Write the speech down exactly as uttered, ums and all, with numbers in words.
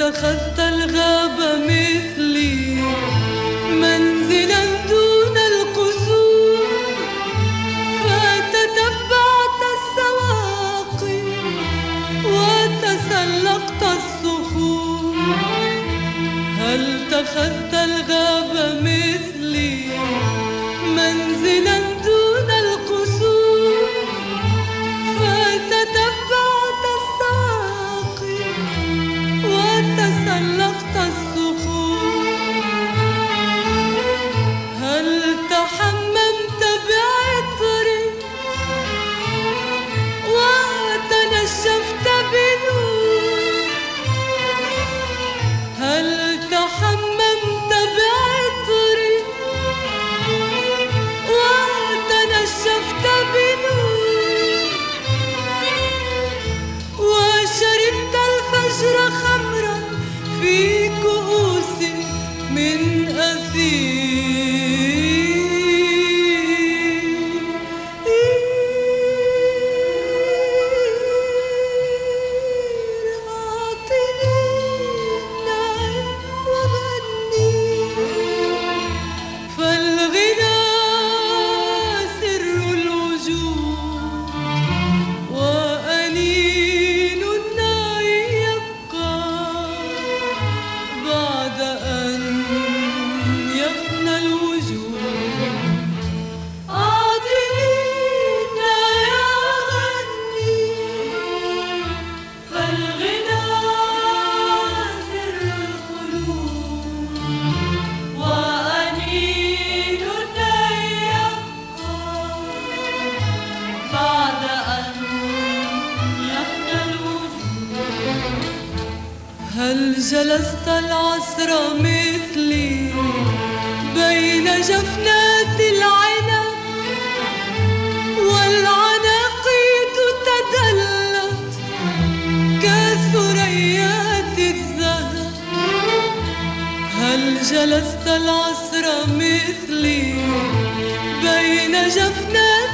اتخذت الغاب مثلي منزلا دون القصور فتتبعت السواقي وتسلقت الصخور؟ هل اتخذت الغاب مثلي منزلا دون القصور فتتبعت السواقي وتسلقت الصخور؟ هل تحممت بعطري وتنشفت بنور؟ هل تحممت بعطري وتنشفت بنور؟ وشربت الفجر خمرا في كؤوس من أثير؟ أعطني النعيم وغني، فالغنى سر الوجود وأنين النعي يبقى بعد أن يفنى الوجود. أعطني النعي وغني، فالغنى سر الخلود وأنين النعي يبقى بعد أن يفنى الوجود. هل جلست العصر مثلي بين جفنات العنب والعناقيد تدلت كثريات الذهب؟ هل جلست العصر مثلي بين جفنات